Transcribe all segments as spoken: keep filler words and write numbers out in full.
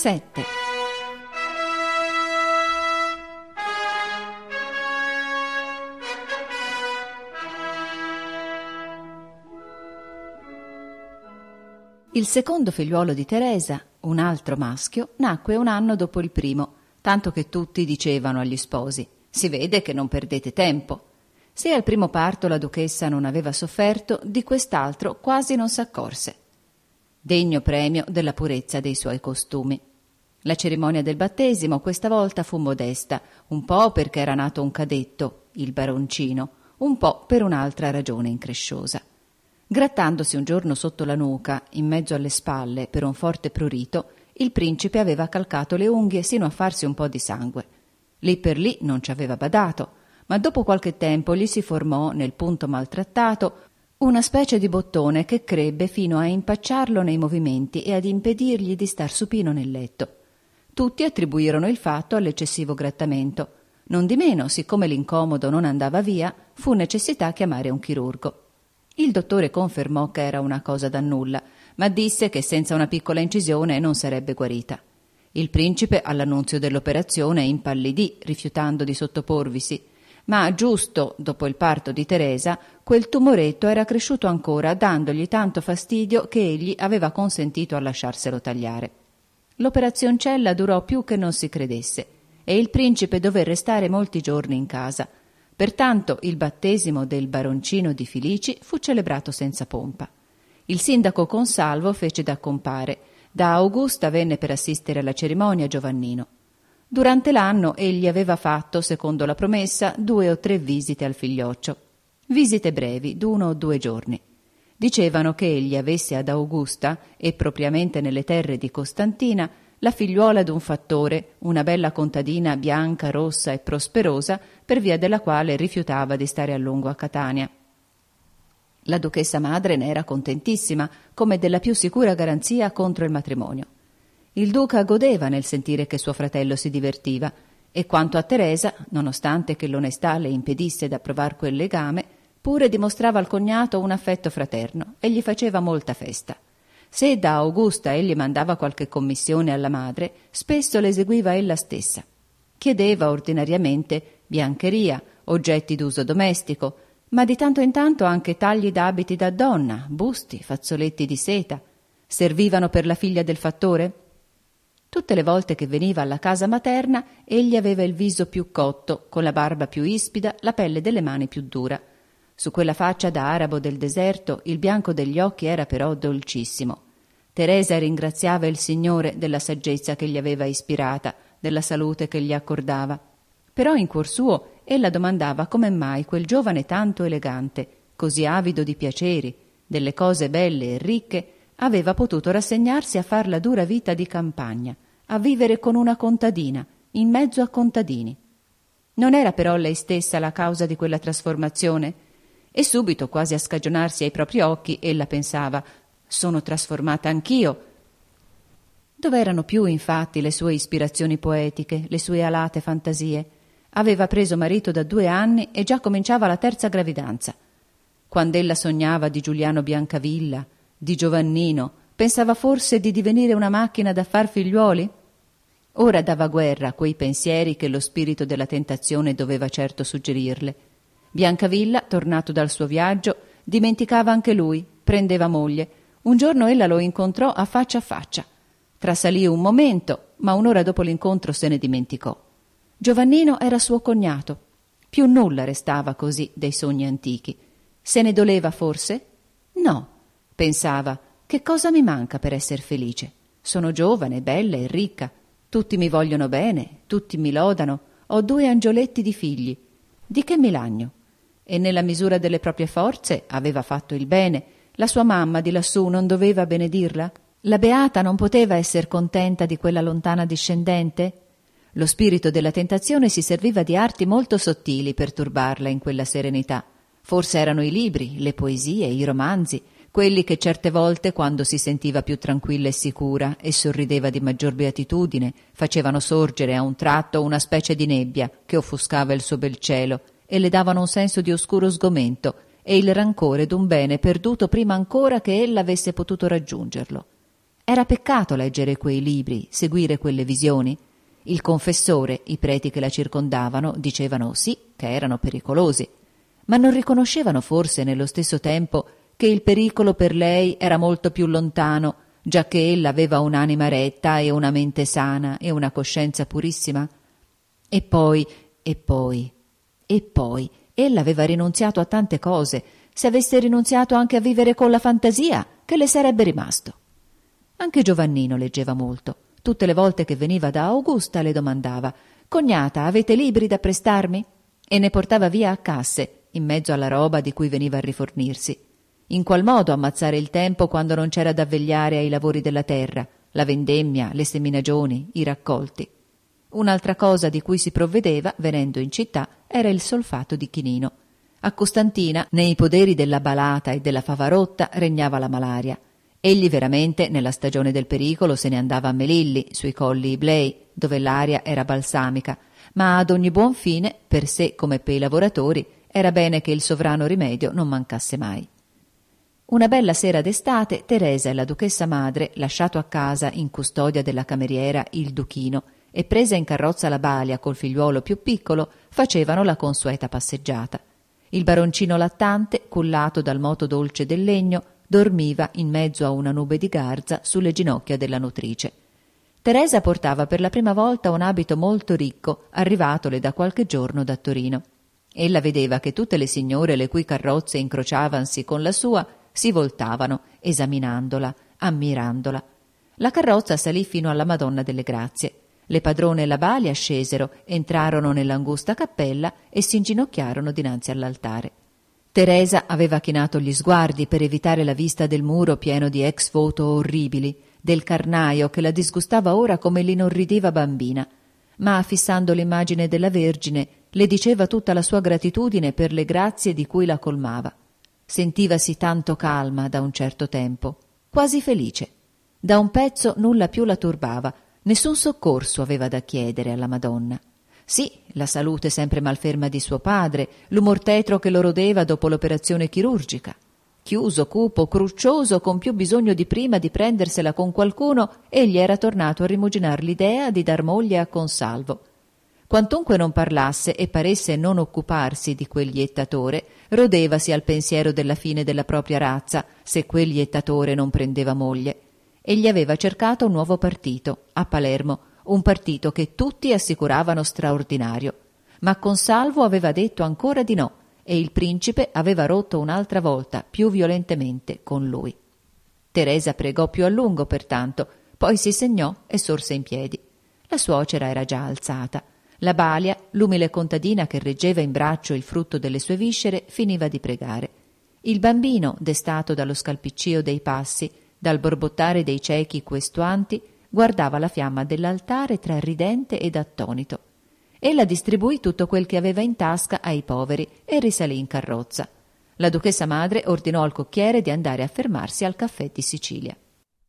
sette. Il secondo figliuolo di Teresa, un altro maschio, nacque un anno dopo il primo, tanto che tutti dicevano agli sposi: si vede che non perdete tempo. Se al primo parto la duchessa non aveva sofferto, di quest'altro quasi non s'accorse. Degno premio della purezza dei suoi costumi. La cerimonia del battesimo questa volta fu modesta, un po' perché era nato un cadetto, il baroncino, un po' per un'altra ragione incresciosa. Grattandosi un giorno sotto la nuca, in mezzo alle spalle, per un forte prurito, il principe aveva calcato le unghie sino a farsi un po' di sangue. Lì per lì non ci aveva badato, ma dopo qualche tempo gli si formò, nel punto maltrattato, una specie di bottone che crebbe fino a impacciarlo nei movimenti e ad impedirgli di star supino nel letto. Tutti attribuirono il fatto all'eccessivo grattamento. Nondimeno, siccome l'incomodo non andava via, fu necessità chiamare un chirurgo. Il dottore confermò che era una cosa da nulla, ma disse che senza una piccola incisione non sarebbe guarita. Il principe, all'annunzio dell'operazione, impallidì, rifiutando di sottoporvisi, ma giusto dopo il parto di Teresa, quel tumoretto era cresciuto ancora, dandogli tanto fastidio che egli aveva consentito a lasciarselo tagliare. L'operazioncella durò più che non si credesse, e il principe dové restare molti giorni in casa. Pertanto il battesimo del baroncino di Filici fu celebrato senza pompa. Il sindaco Consalvo fece da compare. Da Augusta venne per assistere alla cerimonia Giovannino. Durante l'anno egli aveva fatto, secondo la promessa, due o tre visite al figlioccio. Visite brevi, d'uno o due giorni. Dicevano che egli avesse ad Augusta, e propriamente nelle terre di Costantina, la figliuola d'un fattore, una bella contadina bianca, rossa e prosperosa, per via della quale rifiutava di stare a lungo a Catania. La duchessa madre ne era contentissima, come della più sicura garanzia contro il matrimonio. Il duca godeva nel sentire che suo fratello si divertiva, e quanto a Teresa, nonostante che l'onestà le impedisse d'approvar quel legame, pure dimostrava al cognato un affetto fraterno e gli faceva molta festa. Se da Augusta egli mandava qualche commissione alla madre, spesso l'eseguiva ella stessa. Chiedeva ordinariamente biancheria, oggetti d'uso domestico, ma di tanto in tanto anche tagli d'abiti da donna, busti, fazzoletti di seta. Servivano per la figlia del fattore? Tutte le volte che veniva alla casa materna, egli aveva il viso più cotto, con la barba più ispida, la pelle delle mani più dura. Su quella faccia da arabo del deserto il bianco degli occhi era però dolcissimo. Teresa ringraziava il Signore della saggezza che gli aveva ispirata, della salute che gli accordava. Però in cuor suo ella domandava come mai quel giovane tanto elegante, così avido di piaceri, delle cose belle e ricche, aveva potuto rassegnarsi a far la dura vita di campagna, a vivere con una contadina, in mezzo a contadini. Non era però lei stessa la causa di quella trasformazione? E subito, quasi a scagionarsi ai propri occhi, ella pensava: sono trasformata anch'io. Dov'erano più, infatti, le sue ispirazioni poetiche, le sue alate fantasie? Aveva preso marito da due anni e già cominciava la terza gravidanza. Quand'ella sognava di Giuliano Biancavilla, di Giovannino, pensava forse di divenire una macchina da far figliuoli? Ora dava guerra a quei pensieri che lo spirito della tentazione doveva certo suggerirle. Biancavilla, tornato dal suo viaggio, dimenticava anche lui, prendeva moglie. Un giorno ella lo incontrò a faccia a faccia. Trasalì un momento, ma un'ora dopo l'incontro se ne dimenticò. Giovannino era suo cognato. Più nulla restava così dei sogni antichi. Se ne doleva forse? No. Pensava: che cosa mi manca per esser felice? Sono giovane, bella e ricca. Tutti mi vogliono bene, tutti mi lodano. Ho due angioletti di figli. Di che mi lagno? E nella misura delle proprie forze aveva fatto il bene. La sua mamma di lassù non doveva benedirla? La beata non poteva esser contenta di quella lontana discendente? Lo spirito della tentazione si serviva di arti molto sottili per turbarla in quella serenità. Forse erano i libri, le poesie, i romanzi, quelli che certe volte, quando si sentiva più tranquilla e sicura e sorrideva di maggior beatitudine, facevano sorgere a un tratto una specie di nebbia che offuscava il suo bel cielo e le davano un senso di oscuro sgomento e il rancore d'un bene perduto prima ancora che ella avesse potuto raggiungerlo. Era peccato leggere quei libri, seguire quelle visioni. Il confessore, i preti che la circondavano, dicevano sì, che erano pericolosi, ma non riconoscevano forse nello stesso tempo che il pericolo per lei era molto più lontano, giacché ella aveva un'anima retta e una mente sana e una coscienza purissima? E poi, e poi, e poi, ella aveva rinunziato a tante cose. Se avesse rinunziato anche a vivere con la fantasia, che le sarebbe rimasto? Anche Giovannino leggeva molto. Tutte le volte che veniva da Augusta le domandava: «Cognata, avete libri da prestarmi?» E ne portava via a casse, in mezzo alla roba di cui veniva a rifornirsi. In qual modo ammazzare il tempo quando non c'era da vegliare ai lavori della terra, la vendemmia, le seminagioni, i raccolti? Un'altra cosa di cui si provvedeva, venendo in città, era il solfato di chinino. A Costantina, nei poderi della Balata e della Favarotta, regnava la malaria. Egli veramente, nella stagione del pericolo, se ne andava a Melilli, sui colli Iblei, dove l'aria era balsamica, ma ad ogni buon fine, per sé come per i lavoratori, era bene che il sovrano rimedio non mancasse mai. Una bella sera d'estate, Teresa e la duchessa madre, lasciato a casa in custodia della cameriera il Duchino e presa in carrozza la Balia col figliuolo più piccolo, facevano la consueta passeggiata. Il baroncino lattante, cullato dal moto dolce del legno, dormiva in mezzo a una nube di garza sulle ginocchia della nutrice. Teresa portava per la prima volta un abito molto ricco, arrivatole da qualche giorno da Torino. Ella vedeva che tutte le signore le cui carrozze incrociavansi con la sua si voltavano, esaminandola, ammirandola. La carrozza salì fino alla Madonna delle Grazie. Le padrone e la Balia scesero, entrarono nell'angusta cappella e si inginocchiarono dinanzi all'altare. Teresa aveva chinato gli sguardi per evitare la vista del muro pieno di ex voto orribili, del carnaio che la disgustava ora come l'inorridiva bambina, ma fissando l'immagine della Vergine le diceva tutta la sua gratitudine per le grazie di cui la colmava. Sentivasi tanto calma da un certo tempo, quasi felice. Da un pezzo nulla più la turbava, nessun soccorso aveva da chiedere alla Madonna. Sì, la salute sempre malferma di suo padre, l'umor tetro che lo rodeva dopo l'operazione chirurgica. Chiuso, cupo, cruccioso, con più bisogno di prima di prendersela con qualcuno, egli era tornato a rimuginar l'idea di dar moglie a Consalvo. Quantunque non parlasse e paresse non occuparsi di quel iettatore, rodevasi al pensiero della fine della propria razza se quel iettatore non prendeva moglie. Egli aveva cercato un nuovo partito, a Palermo, un partito che tutti assicuravano straordinario, ma Consalvo aveva detto ancora di no e il principe aveva rotto un'altra volta, più violentemente, con lui. Teresa pregò più a lungo, pertanto, poi si segnò e sorse in piedi. La suocera era già alzata. La Balia, l'umile contadina che reggeva in braccio il frutto delle sue viscere, finiva di pregare. Il bambino, destato dallo scalpiccio dei passi, dal borbottare dei ciechi questuanti, guardava la fiamma dell'altare tra ridente ed attonito. Ella distribuì tutto quel che aveva in tasca ai poveri e risalì in carrozza. La duchessa madre ordinò al cocchiere di andare a fermarsi al caffè di Sicilia.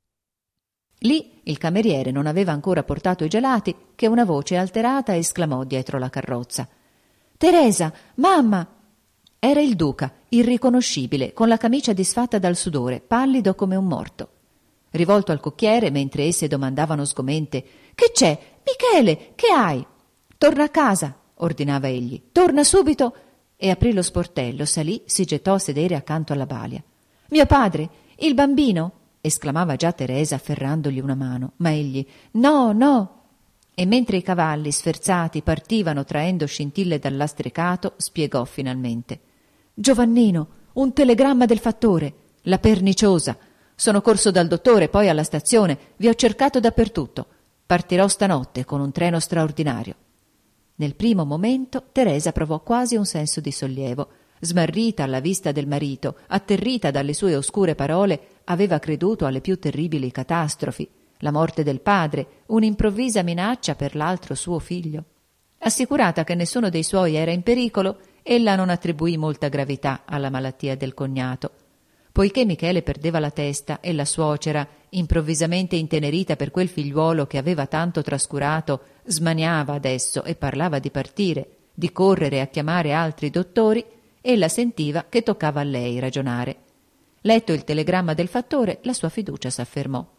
Lì il cameriere non aveva ancora portato i gelati che una voce alterata esclamò dietro la carrozza: «Teresa, mamma!» Era il duca, irriconoscibile, con la camicia disfatta dal sudore, pallido come un morto. Rivolto al cocchiere, mentre esse domandavano sgomente: «Che c'è? Michele, che hai?» «Torna a casa», ordinava egli. «Torna subito!» E aprì lo sportello, salì, si gettò a sedere accanto alla Balia. «Mio padre, il bambino?» esclamava già Teresa afferrandogli una mano, ma egli «No, no!» E mentre i cavalli sferzati partivano traendo scintille dal lastricato, spiegò finalmente: «Giovannino, un telegramma del fattore, la perniciosa. Sono corso dal dottore, poi alla stazione, vi ho cercato dappertutto. Partirò stanotte con un treno straordinario». Nel primo momento Teresa provò quasi un senso di sollievo. Smarrita alla vista del marito, atterrita dalle sue oscure parole, aveva creduto alle più terribili catastrofi, la morte del padre, un'improvvisa minaccia per l'altro suo figlio. Assicurata che nessuno dei suoi era in pericolo, ella non attribuì molta gravità alla malattia del cognato. Poiché Michele perdeva la testa e la suocera, improvvisamente intenerita per quel figliuolo che aveva tanto trascurato, smaniava adesso e parlava di partire, di correre a chiamare altri dottori, ella sentiva che toccava a lei ragionare. Letto il telegramma del fattore, la sua fiducia s'affermò.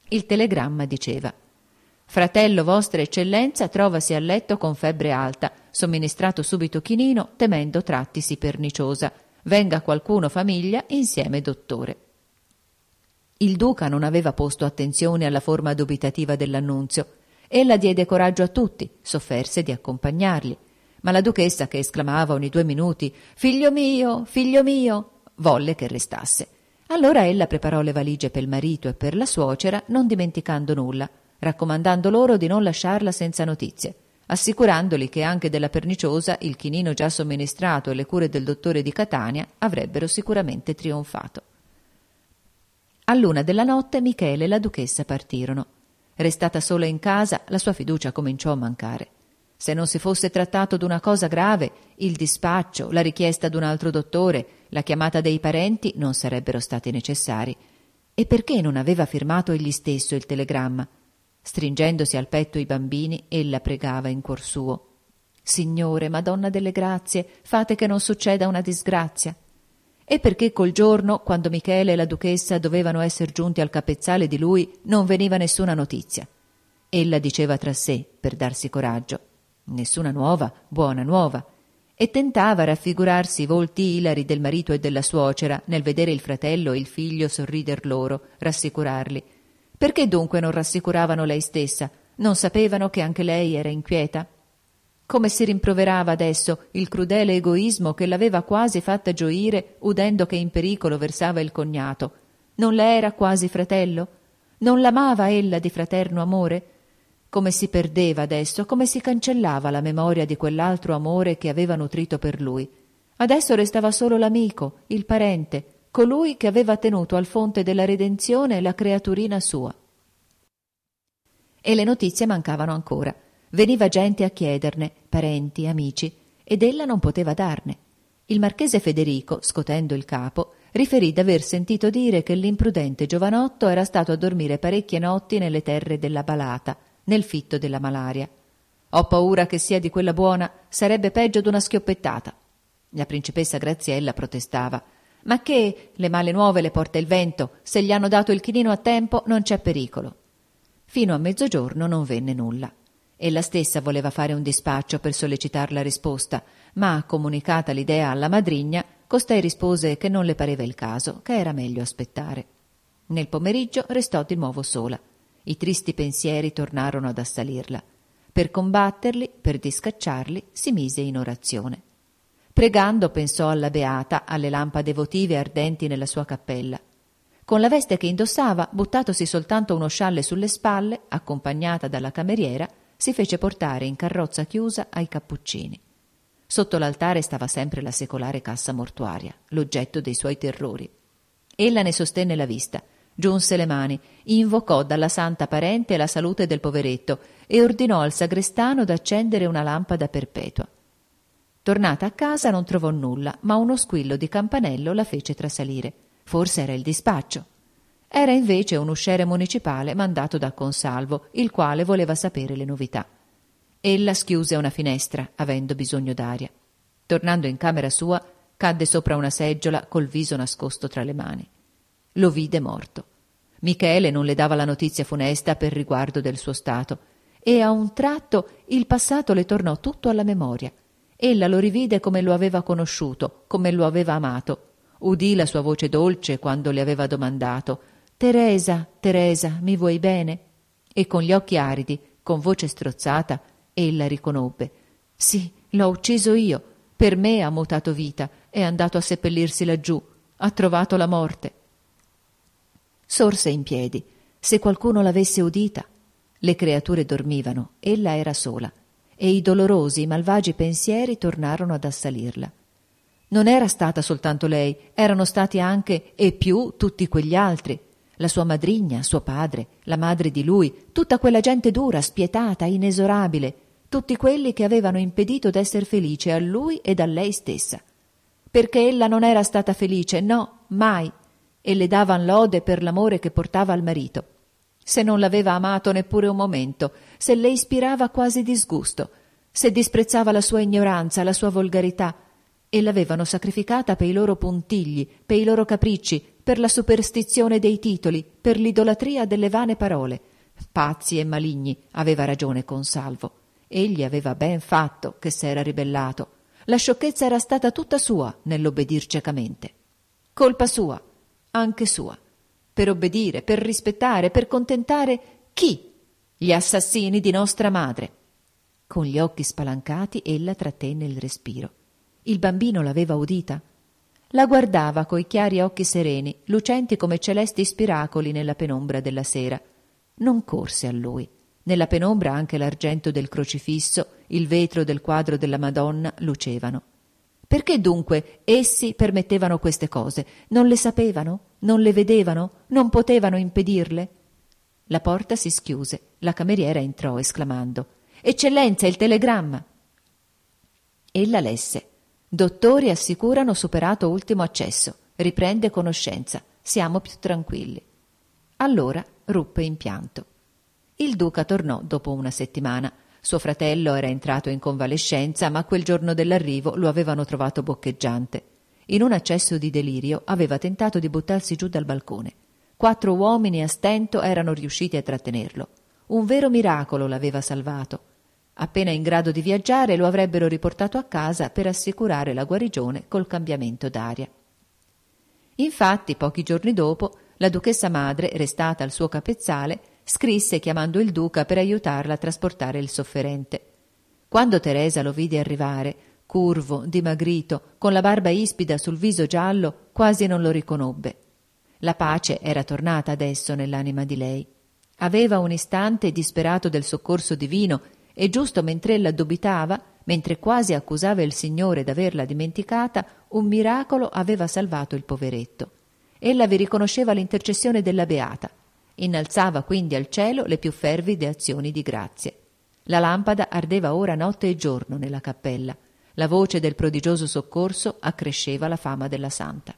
Il telegramma diceva: «Fratello vostra eccellenza trovasi a letto con febbre alta, somministrato subito chinino, temendo trattisi perniciosa. Venga qualcuno famiglia, insieme dottore». Il duca non aveva posto attenzione alla forma dubitativa dell'annunzio. Ella diede coraggio a tutti, s'offerse di accompagnarli, ma la duchessa, che esclamava ogni due minuti «Figlio mio, figlio mio», volle che restasse. Allora ella preparò le valigie per il marito e per la suocera, non dimenticando nulla, raccomandando loro di non lasciarla senza notizie, assicurandoli che anche della perniciosa il chinino già somministrato e le cure del dottore di Catania avrebbero sicuramente trionfato. A luna della notte Michele e la duchessa partirono. Restata sola in casa, la sua fiducia cominciò a mancare. Se non si fosse trattato d'una cosa grave, il dispaccio, la richiesta d'un altro dottore, la chiamata dei parenti non sarebbero stati necessari. E perché non aveva firmato egli stesso il telegramma? Stringendosi al petto i bambini, ella pregava in cuor suo: «Signore, Madonna delle grazie, fate che non succeda una disgrazia». E perché col giorno, quando Michele e la duchessa dovevano essere giunti al capezzale di lui, non veniva nessuna notizia. Ella diceva tra sé, per darsi coraggio: «Nessuna nuova, buona nuova», e tentava raffigurarsi i volti ilari del marito e della suocera nel vedere il fratello e il figlio sorrider loro, rassicurarli. Perché dunque non rassicuravano lei stessa? Non sapevano che anche lei era inquieta? Come si rimproverava adesso il crudele egoismo che l'aveva quasi fatta gioire udendo che in pericolo versava il cognato. Non le era quasi fratello? Non l'amava ella di fraterno amore? Come si perdeva adesso, come si cancellava la memoria di quell'altro amore che aveva nutrito per lui. Adesso restava solo l'amico, il parente, colui che aveva tenuto al fonte della redenzione la creaturina sua. E le notizie mancavano ancora. Veniva gente a chiederne, parenti, amici, ed ella non poteva darne. Il marchese Federico, scotendo il capo, riferì d'aver sentito dire che l'imprudente giovanotto era stato a dormire parecchie notti nelle terre della Balata, nel fitto della malaria. «Ho paura che sia di quella buona, sarebbe peggio d'una schioppettata». La principessa Graziella protestava: «Ma che le male nuove le porta il vento, se gli hanno dato il chinino a tempo non c'è pericolo». Fino a mezzogiorno non venne nulla. Ella stessa voleva fare un dispaccio per sollecitar la risposta, ma, comunicata l'idea alla madrigna, costei rispose che non le pareva il caso, che era meglio aspettare. Nel pomeriggio restò di nuovo sola. I tristi pensieri tornarono ad assalirla. Per combatterli, per discacciarli, si mise in orazione. Pregando pensò alla Beata, alle lampade votive ardenti nella sua cappella. Con la veste che indossava, buttatosi soltanto uno scialle sulle spalle, accompagnata dalla cameriera, si fece portare in carrozza chiusa ai Cappuccini. Sotto l'altare stava sempre la secolare cassa mortuaria, l'oggetto dei suoi terrori. Ella ne sostenne la vista, giunse le mani, invocò dalla santa parente la salute del poveretto e ordinò al sagrestano d'accendere una lampada perpetua. Tornata a casa non trovò nulla, ma uno squillo di campanello la fece trasalire. Forse era il dispaccio. Era invece un usciere municipale mandato da Consalvo, il quale voleva sapere le novità. Ella schiuse una finestra, avendo bisogno d'aria. Tornando in camera sua, cadde sopra una seggiola col viso nascosto tra le mani. Lo vide morto. Michele non le dava la notizia funesta per riguardo del suo stato, e a un tratto il passato le tornò tutto alla memoria. Ella lo rivide come lo aveva conosciuto, come lo aveva amato. Udì la sua voce dolce quando le aveva domandato: «Teresa, Teresa, mi vuoi bene?» E con gli occhi aridi, con voce strozzata, ella riconobbe: «Sì, l'ho ucciso io. Per me ha mutato vita, è andato a seppellirsi laggiù, ha trovato la morte». Sorse in piedi. Se qualcuno l'avesse udita. Le creature dormivano, ella era sola, e i dolorosi, malvagi pensieri tornarono ad assalirla. Non era stata soltanto lei, erano stati anche e più tutti quegli altri. La sua madrigna, suo padre, la madre di lui, tutta quella gente dura, spietata, inesorabile, tutti quelli che avevano impedito d'esser felice a lui ed a lei stessa. Perché ella non era stata felice, no, mai, e le davan lode per l'amore che portava al marito. Se non l'aveva amato neppure un momento, se le ispirava quasi disgusto, se disprezzava la sua ignoranza, la sua volgarità, e l'avevano sacrificata per i loro puntigli, per i loro capricci, per la superstizione dei titoli, per l'idolatria delle vane parole. Pazzi e maligni, aveva ragione Consalvo. Egli aveva ben fatto che s'era ribellato. La sciocchezza era stata tutta sua nell'obbedir ciecamente. Colpa sua, anche sua. Per obbedire, per rispettare, per contentare chi? Gli assassini di nostra madre. Con gli occhi spalancati ella trattenne il respiro. Il bambino l'aveva udita. La guardava coi chiari occhi sereni, lucenti come celesti spiracoli nella penombra della sera. Non corse a lui. Nella penombra anche l'argento del crocifisso, il vetro del quadro della Madonna lucevano. Perché dunque essi permettevano queste cose? Non le sapevano? Non le vedevano? Non potevano impedirle? La porta si schiuse. La cameriera entrò esclamando: «Eccellenza, il telegramma!» Ella lesse: «Dottori assicurano superato ultimo accesso. Riprende conoscenza. Siamo più tranquilli». Allora ruppe in pianto. Il duca tornò dopo una settimana. Suo fratello era entrato in convalescenza, ma quel giorno dell'arrivo lo avevano trovato boccheggiante. In un accesso di delirio aveva tentato di buttarsi giù dal balcone. Quattro uomini a stento erano riusciti a trattenerlo. Un vero miracolo l'aveva salvato. Appena in grado di viaggiare lo avrebbero riportato a casa per assicurare la guarigione col cambiamento d'aria. Infatti, pochi giorni dopo, la duchessa madre, restata al suo capezzale, scrisse chiamando il duca per aiutarla a trasportare il sofferente. Quando Teresa lo vide arrivare, curvo, dimagrito, con la barba ispida sul viso giallo, quasi non lo riconobbe. La pace era tornata adesso nell'anima di lei. Aveva un istante disperato del soccorso divino e giusto mentre ella dubitava, mentre quasi accusava il Signore d'averla dimenticata, un miracolo aveva salvato il poveretto. Ella vi riconosceva l'intercessione della Beata. Innalzava quindi al cielo le più fervide azioni di grazie. La lampada ardeva ora notte e giorno nella cappella. La voce del prodigioso soccorso accresceva la fama della santa.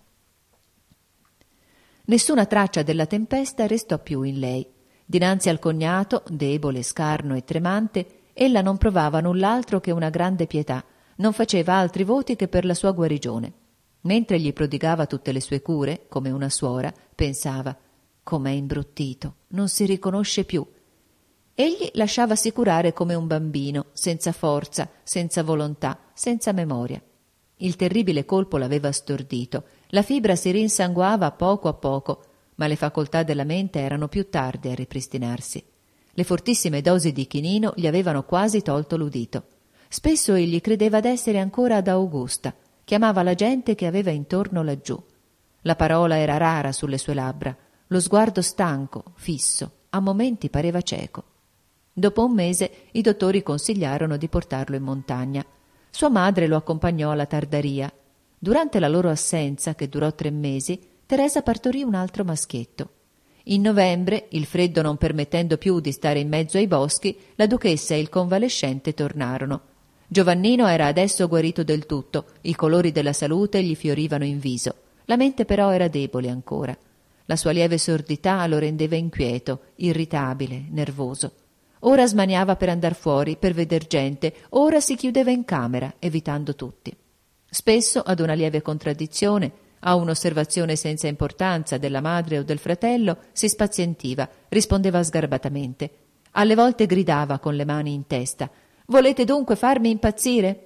Nessuna traccia della tempesta restò più in lei. Dinanzi al cognato, debole, scarno e tremante, ella non provava null'altro che una grande pietà, non faceva altri voti che per la sua guarigione. Mentre gli prodigava tutte le sue cure, come una suora, pensava: com'è imbruttito, non si riconosce più. Egli lasciava assicurare come un bambino, senza forza, senza volontà, senza memoria. Il terribile colpo l'aveva stordito, la fibra si rinsanguava a poco a poco, ma le facoltà della mente erano più tarde a ripristinarsi. Le fortissime dosi di chinino gli avevano quasi tolto l'udito. Spesso egli credeva d'essere ancora ad Augusta, chiamava la gente che aveva intorno laggiù. La parola era rara sulle sue labbra, lo sguardo stanco, fisso, a momenti pareva cieco. Dopo un mese i dottori consigliarono di portarlo in montagna. Sua madre lo accompagnò alla Tardaria. Durante la loro assenza, che durò tre mesi, Teresa partorì un altro maschietto. In novembre, il freddo non permettendo più di stare in mezzo ai boschi, la duchessa e il convalescente tornarono. Giovannino era adesso guarito del tutto, i colori della salute gli fiorivano in viso. La mente però era debole ancora. La sua lieve sordità lo rendeva inquieto, irritabile, nervoso. Ora smaniava per andar fuori, per veder gente, ora si chiudeva in camera, evitando tutti. Spesso, ad una lieve contraddizione, a un'osservazione senza importanza della madre o del fratello, si spazientiva, rispondeva sgarbatamente. Alle volte gridava con le mani in testa: «Volete dunque farmi impazzire?»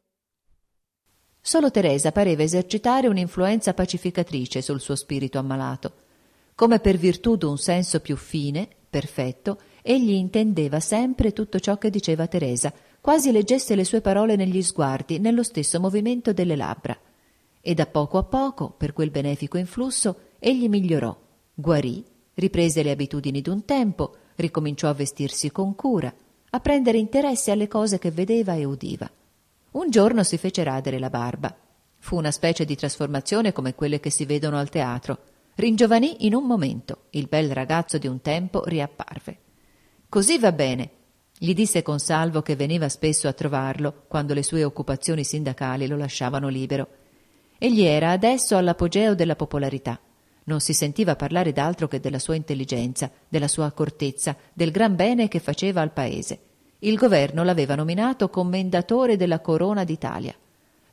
Solo Teresa pareva esercitare un'influenza pacificatrice sul suo spirito ammalato. Come per virtù d'un senso più fine, perfetto, egli intendeva sempre tutto ciò che diceva Teresa, quasi leggesse le sue parole negli sguardi, nello stesso movimento delle labbra. E da poco a poco, per quel benefico influsso, egli migliorò, guarì, riprese le abitudini d'un tempo, ricominciò a vestirsi con cura, a prendere interesse alle cose che vedeva e udiva. Un giorno si fece radere la barba. Fu una specie di trasformazione come quelle che si vedono al teatro. Ringiovanì in un momento, il bel ragazzo di un tempo riapparve. «Così va bene», gli disse Consalvo, che veniva spesso a trovarlo quando le sue occupazioni sindacali lo lasciavano libero. Egli era adesso all'apogeo della popolarità. Non si sentiva parlare d'altro che della sua intelligenza, della sua accortezza, del gran bene che faceva al paese. Il governo l'aveva nominato commendatore della Corona d'Italia.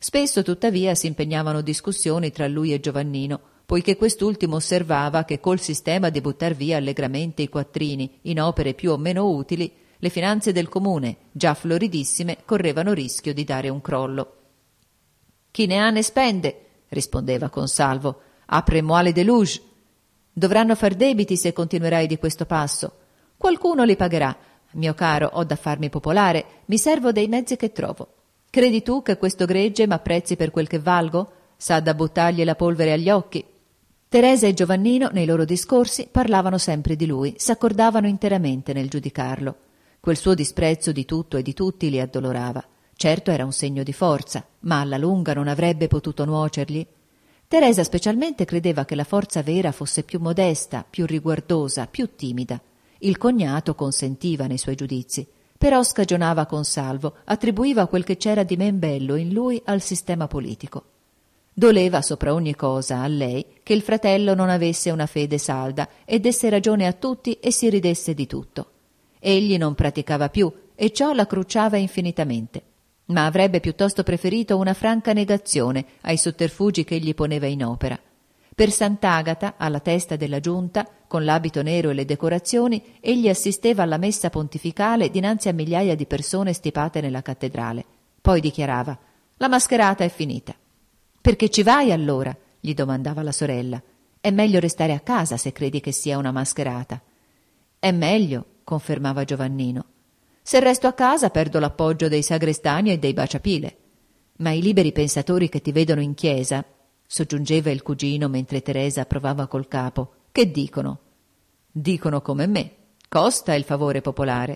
Spesso, tuttavia, si impegnavano discussioni tra lui e Giovannino, poiché quest'ultimo osservava che col sistema di buttar via allegramente i quattrini in opere più o meno utili, le finanze del comune, già floridissime, correvano rischio di dare un crollo. «Chi ne ha ne spende», rispondeva Consalvo. «Apre moelle de luge. Dovranno far debiti se continuerai di questo passo. Qualcuno li pagherà. Mio caro, ho da farmi popolare, mi servo dei mezzi che trovo. Credi tu che questo gregge m'apprezzi per quel che valgo? Sa da buttargli la polvere agli occhi». Teresa e Giovannino, nei loro discorsi, parlavano sempre di lui, s'accordavano interamente nel giudicarlo. Quel suo disprezzo di tutto e di tutti li addolorava. Certo era un segno di forza, ma alla lunga non avrebbe potuto nuocergli? Teresa specialmente credeva che la forza vera fosse più modesta, più riguardosa, più timida. Il cognato consentiva nei suoi giudizi, però scagionava Consalvo, attribuiva quel che c'era di men bello in lui al sistema politico. Doleva sopra ogni cosa a lei che il fratello non avesse una fede salda e desse ragione a tutti e si ridesse di tutto. Egli non praticava più e ciò la crucciava infinitamente, ma avrebbe piuttosto preferito una franca negazione ai sotterfugi che egli poneva in opera. Per Sant'Agata, alla testa della giunta, con l'abito nero e le decorazioni, egli assisteva alla messa pontificale dinanzi a migliaia di persone stipate nella cattedrale. Poi dichiarava: «La mascherata è finita». «Perché ci vai allora?» gli domandava la sorella. «È meglio restare a casa se credi che sia una mascherata». «È meglio», confermava Giovannino. «Se resto a casa perdo l'appoggio dei sagrestani e dei baciapile». «Ma i liberi pensatori che ti vedono in chiesa», soggiungeva il cugino mentre Teresa provava col capo, «che dicono?» «Dicono come me. Costa il favore popolare».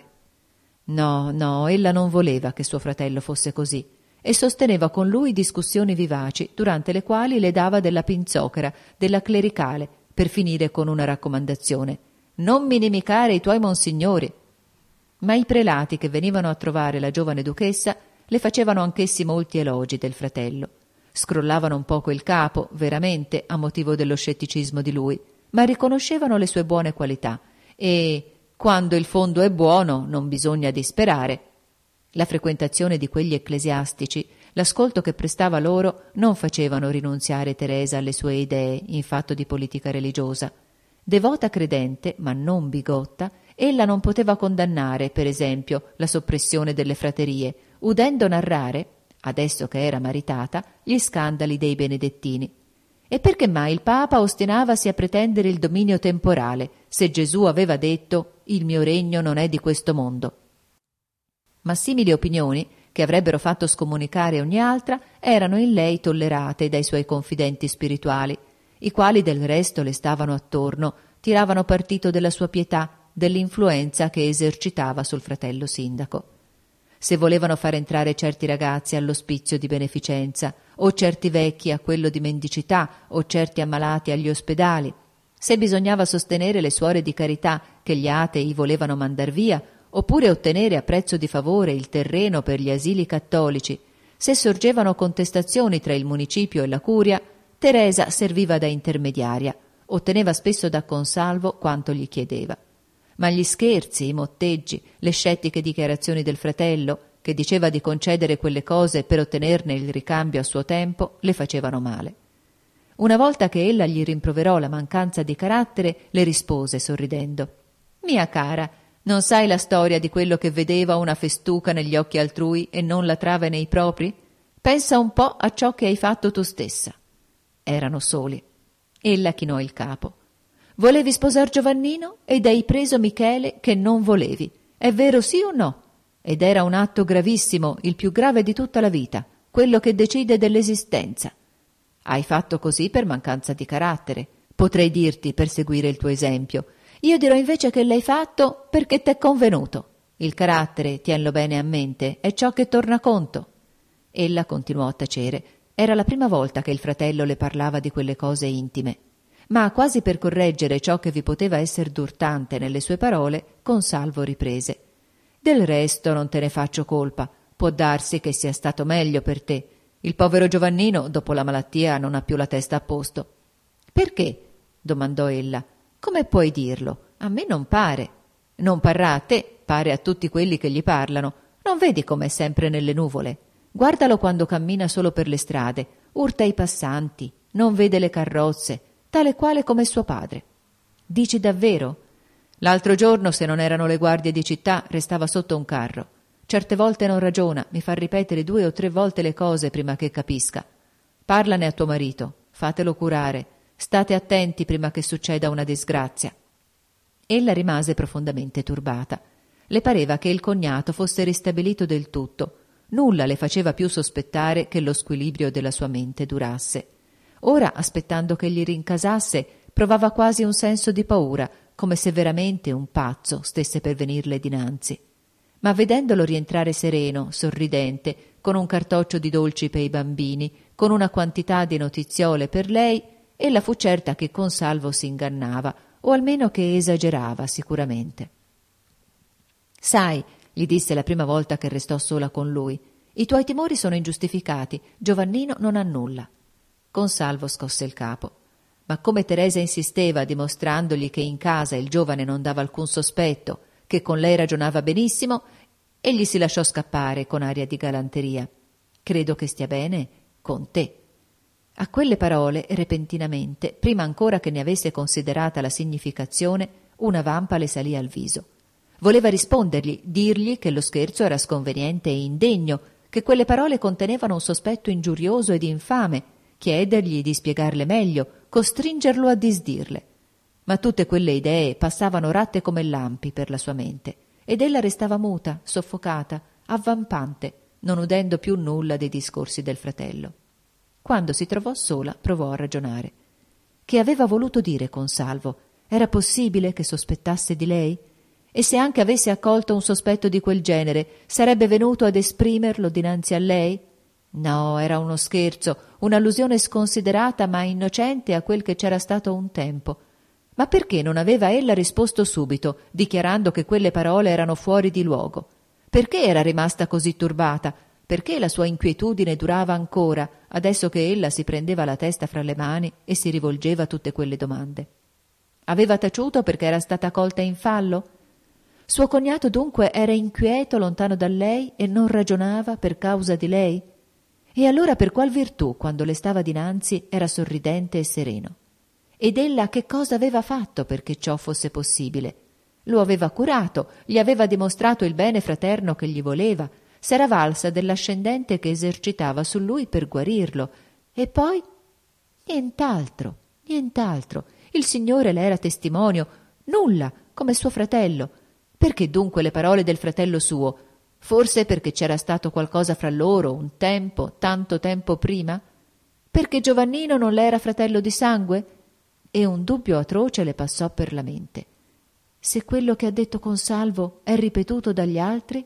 No, no, ella non voleva che suo fratello fosse così e sosteneva con lui discussioni vivaci, durante le quali le dava della pinzocchera, della clericale, per finire con una raccomandazione: «Non minimicare i tuoi monsignori». Ma i prelati che venivano a trovare la giovane duchessa le facevano anch'essi molti elogi del fratello. Scrollavano un poco il capo, veramente, a motivo dello scetticismo di lui, ma riconoscevano le sue buone qualità e, quando il fondo è buono, non bisogna disperare. La frequentazione di quegli ecclesiastici, l'ascolto che prestava loro, non facevano rinunziare Teresa alle sue idee in fatto di politica religiosa. Devota credente, ma non bigotta, ella non poteva condannare, per esempio, la soppressione delle fraterie, udendo narrare, adesso che era maritata, gli scandali dei benedettini. E perché mai il Papa ostinavasi a pretendere il dominio temporale, se Gesù aveva detto: «Il mio regno non è di questo mondo»? Ma simili opinioni, che avrebbero fatto scomunicare ogni altra, erano in lei tollerate dai suoi confidenti spirituali, i quali del resto le stavano attorno, tiravano partito della sua pietà, dell'influenza che esercitava sul fratello sindaco. Se volevano far entrare certi ragazzi all'ospizio di beneficenza, o certi vecchi a quello di mendicità, o certi ammalati agli ospedali, se bisognava sostenere le suore di carità che gli atei volevano mandar via, oppure ottenere a prezzo di favore il terreno per gli asili cattolici, se sorgevano contestazioni tra il municipio e la curia, Teresa serviva da intermediaria, otteneva spesso da Consalvo quanto gli chiedeva. Ma gli scherzi, i motteggi, le scettiche dichiarazioni del fratello, che diceva di concedere quelle cose per ottenerne il ricambio a suo tempo, le facevano male. Una volta che ella gli rimproverò la mancanza di carattere, le rispose sorridendo: «Mia cara, non sai la storia di quello che vedeva una festuca negli occhi altrui e non la trave nei propri? Pensa un po' a ciò che hai fatto tu stessa». Erano soli. Ella chinò il capo. «Volevi sposar Giovannino ed hai preso Michele che non volevi. È vero sì o no? Ed era un atto gravissimo, il più grave di tutta la vita, quello che decide dell'esistenza. Hai fatto così per mancanza di carattere. Potrei dirti per seguire il tuo esempio. Io dirò invece che l'hai fatto perché t'è convenuto. Il carattere, tienlo bene a mente, è ciò che torna conto». Ella continuò a tacere. Era la prima volta che il fratello le parlava di quelle cose intime. Ma quasi per correggere ciò che vi poteva esser d'urtante nelle sue parole, Consalvo riprese: «Del resto non te ne faccio colpa. Può darsi che sia stato meglio per te. Il povero Giovannino, dopo la malattia, non ha più la testa a posto». «Perché?» domandò ella. «Come puoi dirlo? A me non pare». «Non parrà a te, pare a tutti quelli che gli parlano. Non vedi com'è sempre nelle nuvole? Guardalo quando cammina solo per le strade, urta i passanti, non vede le carrozze, tale quale come suo padre. Dici davvero? L'altro giorno, se non erano le guardie di città, restava sotto un carro. Certe volte non ragiona, mi fa ripetere due o tre volte le cose prima che capisca. Parlane a tuo marito, fatelo curare, state attenti prima che succeda una disgrazia. Ella rimase profondamente turbata. Le pareva che il cognato fosse ristabilito del tutto. Nulla le faceva più sospettare che lo squilibrio della sua mente durasse. Ora, aspettando che gli rincasasse, provava quasi un senso di paura, come se veramente un pazzo stesse per venirle dinanzi. Ma vedendolo rientrare sereno, sorridente, con un cartoccio di dolci per i bambini, con una quantità di notiziole per lei, ella fu certa che Consalvo si ingannava, o almeno che esagerava sicuramente. «Sai», gli disse la prima volta che restò sola con lui, «i tuoi timori sono ingiustificati, Giovannino non ha nulla». Consalvo scosse il capo. Ma come Teresa insisteva, dimostrandogli che in casa il giovane non dava alcun sospetto, che con lei ragionava benissimo, egli si lasciò scappare con aria di galanteria. «Credo che stia bene con te». A quelle parole, repentinamente, prima ancora che ne avesse considerata la significazione, una vampa le salì al viso. Voleva rispondergli, dirgli che lo scherzo era sconveniente e indegno, che quelle parole contenevano un sospetto ingiurioso ed infame, chiedergli di spiegarle meglio, costringerlo a disdirle. Ma tutte quelle idee passavano ratte come lampi per la sua mente, ed ella restava muta, soffocata, avvampante, non udendo più nulla dei discorsi del fratello. Quando si trovò sola, provò a ragionare. Che aveva voluto dire Consalvo? Era possibile che sospettasse di lei? E se anche avesse accolto un sospetto di quel genere, sarebbe venuto ad esprimerlo dinanzi a lei? No, era uno scherzo, un'allusione sconsiderata ma innocente a quel che c'era stato un tempo. Ma perché non aveva ella risposto subito, dichiarando che quelle parole erano fuori di luogo? Perché era rimasta così turbata? Perché la sua inquietudine durava ancora, adesso che ella si prendeva la testa fra le mani e si rivolgeva a tutte quelle domande? Aveva taciuto perché era stata colta in fallo? Suo cognato dunque era inquieto, lontano da lei, e non ragionava per causa di lei? E allora per qual virtù, quando le stava dinanzi, era sorridente e sereno? Ed ella che cosa aveva fatto perché ciò fosse possibile? Lo aveva curato, gli aveva dimostrato il bene fraterno che gli voleva, s'era valsa dell'ascendente che esercitava su lui per guarirlo. E poi? Nient'altro, nient'altro. Il Signore le era testimonio, nulla, come suo fratello. Perché dunque le parole del fratello suo? Forse perché c'era stato qualcosa fra loro un tempo, tanto tempo prima? Perché Giovannino non le era fratello di sangue? E un dubbio atroce le passò per la mente. Se quello che ha detto Consalvo è ripetuto dagli altri?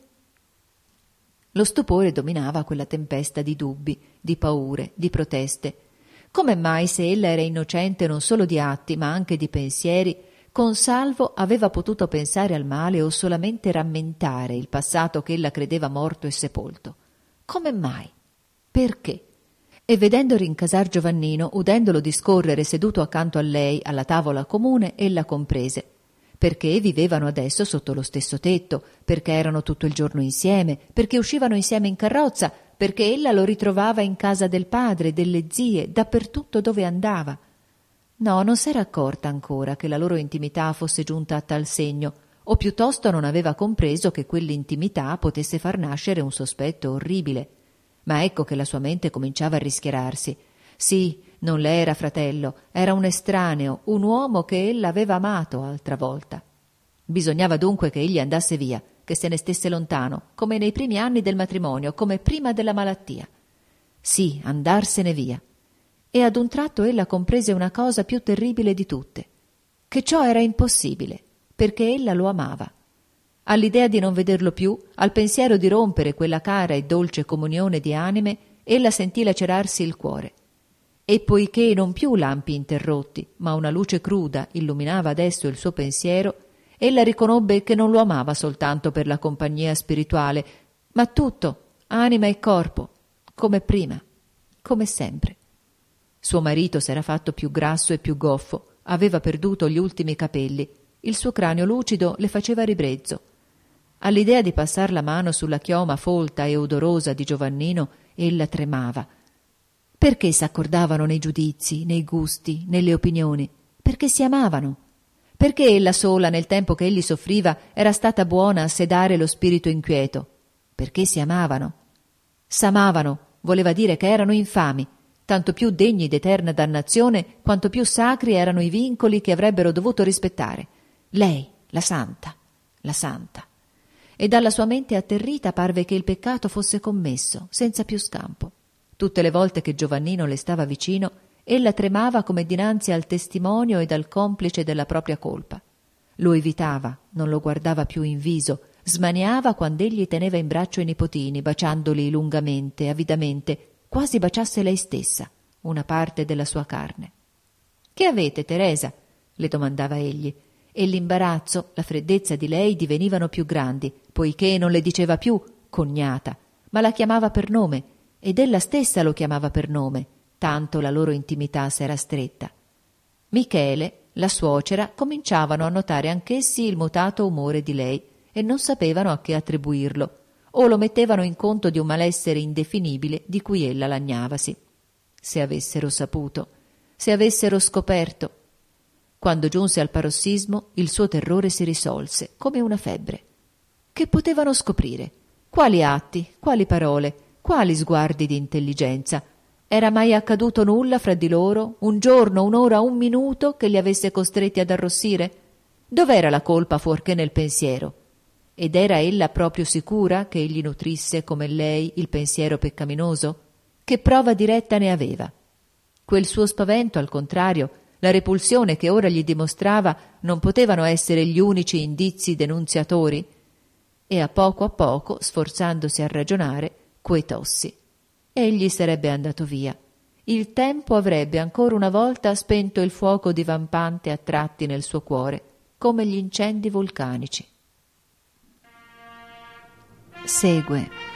Lo stupore dominava quella tempesta di dubbi, di paure, di proteste. Come mai, se ella era innocente non solo di atti ma anche di pensieri, Consalvo aveva potuto pensare al male o solamente rammentare il passato che ella credeva morto e sepolto? Come mai? Perché? E vedendo rincasar Giovannino, udendolo discorrere seduto accanto a lei alla tavola comune, ella comprese. Perché vivevano adesso sotto lo stesso tetto, perché erano tutto il giorno insieme, perché uscivano insieme in carrozza, perché ella lo ritrovava in casa del padre, delle zie, dappertutto dove andava. No, non s'era accorta ancora che la loro intimità fosse giunta a tal segno, o piuttosto non aveva compreso che quell'intimità potesse far nascere un sospetto orribile. Ma ecco che la sua mente cominciava a rischiararsi. Sì, non le era fratello, era un estraneo, un uomo che ella aveva amato altra volta. Bisognava dunque che egli andasse via, che se ne stesse lontano, come nei primi anni del matrimonio, come prima della malattia. Sì, andarsene via. E ad un tratto ella comprese una cosa più terribile di tutte, che ciò era impossibile, perché ella lo amava. All'idea di non vederlo più, al pensiero di rompere quella cara e dolce comunione di anime, ella sentì lacerarsi il cuore. E poiché non più lampi interrotti, ma una luce cruda illuminava adesso il suo pensiero, ella riconobbe che non lo amava soltanto per la compagnia spirituale, ma tutto, anima e corpo, come prima, come sempre. Suo marito s'era fatto più grasso e più goffo, aveva perduto gli ultimi capelli, il suo cranio lucido le faceva ribrezzo. All'idea di passar la mano sulla chioma folta e odorosa di Giovannino, ella tremava. Perché s'accordavano nei giudizi, nei gusti, nelle opinioni? Perché si amavano. Perché ella sola, nel tempo che egli soffriva, era stata buona a sedare lo spirito inquieto? Perché si amavano. S'amavano voleva dire che erano infami, tanto più degni d'eterna dannazione quanto più sacri erano i vincoli che avrebbero dovuto rispettare. Lei, la santa, la santa. E dalla sua mente atterrita parve che il peccato fosse commesso, senza più scampo. Tutte le volte che Giovannino le stava vicino, ella tremava come dinanzi al testimonio ed al complice della propria colpa. Lo evitava, non lo guardava più in viso, smaniava quando egli teneva in braccio i nipotini, baciandoli lungamente, avidamente, quasi baciasse lei stessa, una parte della sua carne. «Che avete, Teresa?» le domandava egli, e l'imbarazzo, la freddezza di lei divenivano più grandi, poiché non le diceva più cognata, ma la chiamava per nome, ed ella stessa lo chiamava per nome, tanto la loro intimità s'era stretta. Michele, la suocera, cominciavano a notare anch'essi il mutato umore di lei e non sapevano a che attribuirlo, o lo mettevano in conto di un malessere indefinibile di cui ella lagnavasi. Se avessero saputo, se avessero scoperto. Quando giunse al parossismo, il suo terrore si risolse, come una febbre. Che potevano scoprire? Quali atti, quali parole, quali sguardi di intelligenza? Era mai accaduto nulla fra di loro, un giorno, un'ora, un minuto, che li avesse costretti ad arrossire? Dov'era la colpa fuorché nel pensiero? Ed era ella proprio sicura che egli nutrisse, come lei, il pensiero peccaminoso? Che prova diretta ne aveva? Quel suo spavento, al contrario, la repulsione che ora gli dimostrava, non potevano essere gli unici indizi denunziatori? E a poco a poco, sforzandosi a ragionare, quetossi. Egli sarebbe andato via. Il tempo avrebbe ancora una volta spento il fuoco divampante a tratti nel suo cuore, come gli incendi vulcanici. Segue